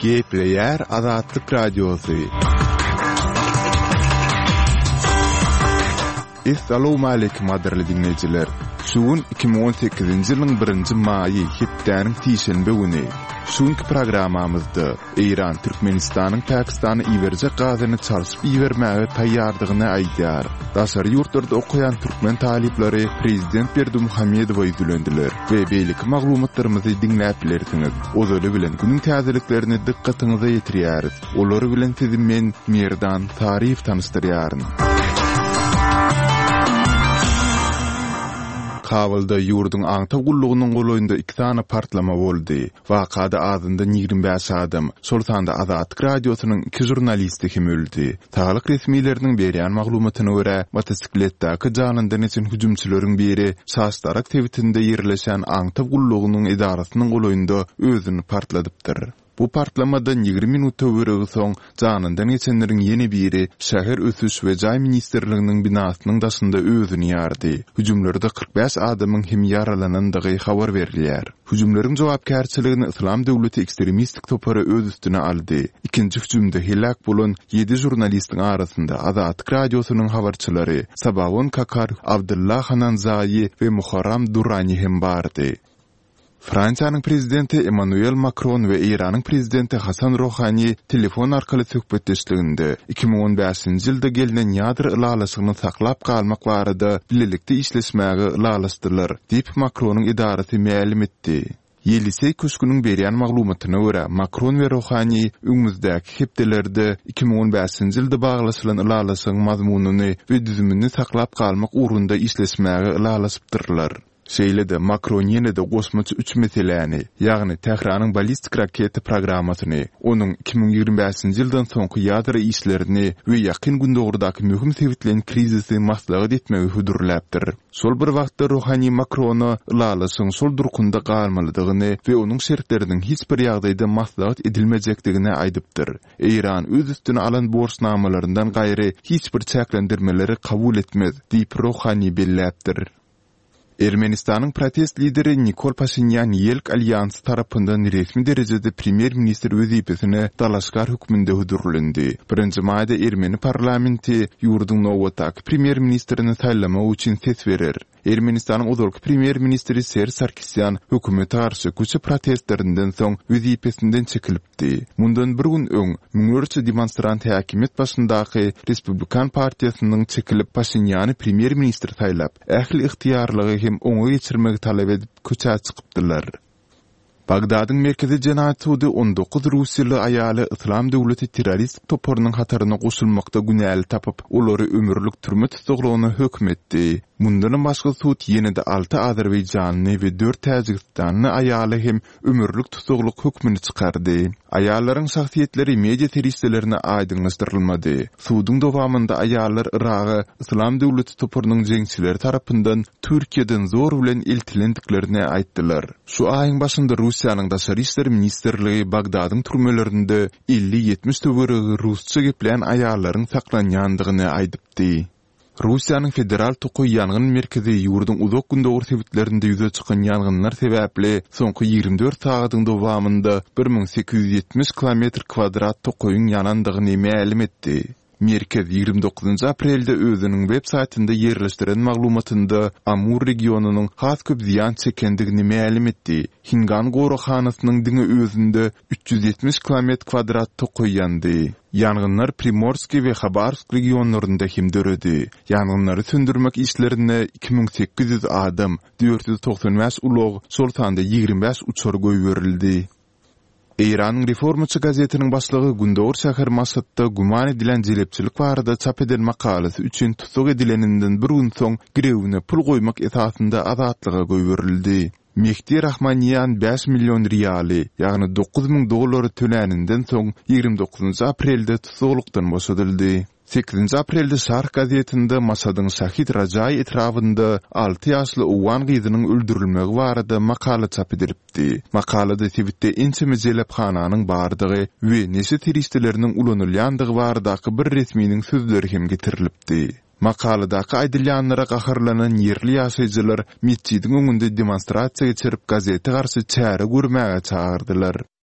Gepleyer Azatlyk Radiosu. Assalamu alaykum aderli dinleyijiler. Şuun 2018-nji ýylyň 1-nji maýy hepdäniň tişenbe güni. Şuňky programamyzda Iran Türkmenistanyň Pakistany iwerjek gazyny çalyşyp iwermäge taýýardygyny aýdýar. Daşary ýurtlarda okuyan türkmen talipleri Prezident Berdimuhammedowy ýüzlendiler we beýleki maglumatlarymyzy dinläp bilersiňiz. Ozary bilen günüň täzeliklerini dikkatiňize ýetirýäris. Olary bilen sizi men Merdan Tarif tanystyrýaryn. Kabulda ýurdun aňta gullugynyň goloýunda 2 tane partlama boldy. Wakada azynda 25 adam, Sultanda Azatlyk Radiosynyň 2 jurnalisti hem öldü. Taýlyk resmiýetleriniň berýän maglumatyna görä, motosikletdäki janyndan eçen hüjümçüleriň biri Sastarak tewitinde ýerleşen aňta gullugynyň idarasynyň goloýunda özüni partladypdyr. Bu partlamada 20 minutta öwregi soň janyndan geçenleriň ýeni biri şäher ösüş we jaý ministrliginiň binasynyň daşynda özüni ýardy. Hüjümlerde 45 adamyň hem ýaralanandygy habar berilýär. Hüjümleriň jogapkärçiligini Islam döwleti ekstremistik topary öz üstüne aldy. Ikinji hüjümde helak bolan 7 jurnalistiň arasynda Azatlyk Radiosynyň habarçylary Sabawon Kakar, Abdullah Hananzayi we Muharram Durrani hem bardy. Fransiýanyň prezidenti Emmanuel Macron we Iranyň prezidenti Hasan Rouhani telefon arkaly söhbetleşdiginde 2015-nji ýylda gelinen ýadyr ylalasyny saklap galmak barada birlikde işleşmäge ılalaşdylar, diýip Macronyň idarasy ma'lum etdi. Yelisey köşküniň berýän maglumatyna görä, Macron we Rouhani öňümüzdäki hepdelerde 2015-nji ýylda baglaşylan ylalasyň mazmunyny we düzümini saklap galmak urunda işleşmäge ylalaşypdyrlar. Şeýlede Macron ýene-de gosmaçy 3 meseleni, ýagny Tehranyň ballistik raketa programasyny, onuň 2025-nji ýyldan soňky ýadyr işlerini we ýakyn gündogurdaky möhüm sebitlen krizisi maslahat etmegi hudurläpdir. Şol bir wagtda Rouhani Macrona ylalasyň şol durkunda galmalydygyny we onuň şertleriniň hiç bir ýagdaýda maslahat edilmejekdigini aýdypdyr. Iran öz üstüne alan borçnamalарyndan gaýry hiç bir çäklendirmeleri kabul etmez, diýip Rouhani belläpdir. Ermenistanyň protest lideri Nikol Pashinyan Yelk Alliansı tarapyndan resmi derejede premier minister wezipesine dalaşgar hükmünde hudurlandy. 1-nji maýda Ermeni parlamenti ýurdun nowatak premier ministerini taýlama üçin ses berer. Ermenistanyň uzalky premier ministeri Ser Sarkisyan hökümete garşy köçe protestlerinden soň wezipesinden çekilipdi. Mundan bir gün öň müňörçe demonstrant häkimet başyndaky Respublikan partiýasynyň çekilip Pashinyany premier minister taýlap, ähli ihtiýarlygy hem oňa geçirmegi talap edip köçä çykypdylar. Bagdadyň merkezi jenaýat sudy 19 Russiýaly aýaly Islam döwleti terrorist toparynyň hataryna goşulmakda günäli tapyp, olary ömürlük türme tutuklugyna hökm etdi. Mundan başga sud ýene-de 6 Azerbaýjanly we 4 Täjikistanyň aýaly hem ömürlük tutukluk hökmüni çykardy. Aýallaryň şahsiýetleri media teristlerine aýdynlaşdyrylmady. Sudyň dowamynda aýallar Iragy Islam döwleti toparynyň jeňçileri tarapyndan Türkiýeden zor bilen eltilendiklerini aýtdylar. Şu aýyň başynda Russiýanyň daşary işler ministrligi Bagdadyň türmelerinde 50-70 töweregi rusça gepleýän aýallaryň saklanýandygyny aýdypdy. Russiýanyň federal toky ýangyn merkezi ýurdun uzak gündogur sebitlerinde ýüze çykan ýangynlar sebäpli soňky 24 sagatyň dowamynda 1870 km² tokyň ýanandygyny ma'lum etdi. Merkez 29 aprelde özüniň web saýtynda ýerleşdiren maglumatynda Amur regionunyň has köp ziýan çekendigini ma'lum etdi. Hingan gorahanasynyň diňe özünde 370 km² toky ýandy. Yangınlar Primorski we Khabarsk regionlarynda hem döredi. Yangınları söndürmek işlerine 2800 adam, 495 ulog, Sultanda 25 uçar göýberildi. Iranyň Reformaçy gazetiniň başlygy Gündoğur şäher Maşatda guman edilen jelepçilik barada çap edilen makalasy üçin tutuk edileninden bir gün soň girewine pul goýmak esasynda azatlyga göýberildi. Mehdi Rahmanyan 5 milyon riýaly, ýagny $9.000 töleninden soň 29 aprelde tutuklukdan boşadyldy. 8 aprelde Şark gazetinde Masadyň Şahid Rajay etrafynda 6 ýaşly owan gyzynyň öldürilmegi barada makala çap edilipdi. Makalada Tibetde ençe jelephananyň bardygy we neşe teristleriniň ulanylýandygy baradaky bir resminiň sözleri hem getirilipdi. Makaladaky aýdylýanlara gaharlanan yerli ýaşaýjylar mescidiň öňünde demonstrasiýa geçirip gazete garşy çäre görmäge çağırdylar.